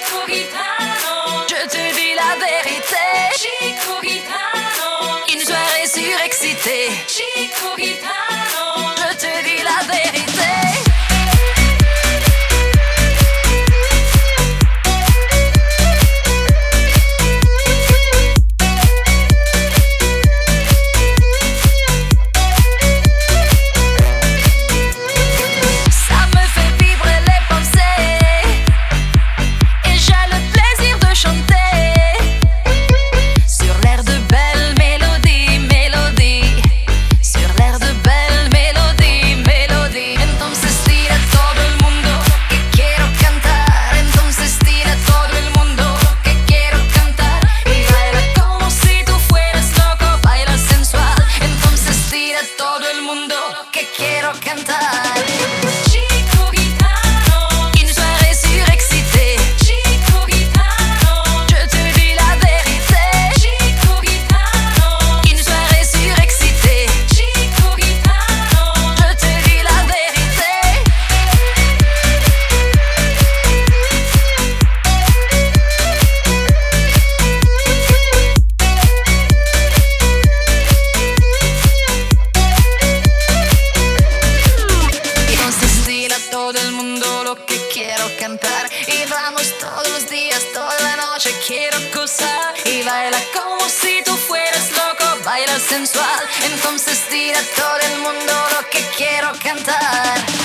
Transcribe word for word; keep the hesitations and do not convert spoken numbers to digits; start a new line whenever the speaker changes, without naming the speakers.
Chico Gitano, je te dis la vérité. Chico Gitano, une soirée surexcitée. Chico Gitano, je te dis la vérité. Y vamos todos los días, toda la noche quiero gozar. Y baila como si tú fueras loco, baila sensual. Entonces tira todo el mundo lo que quiero cantar.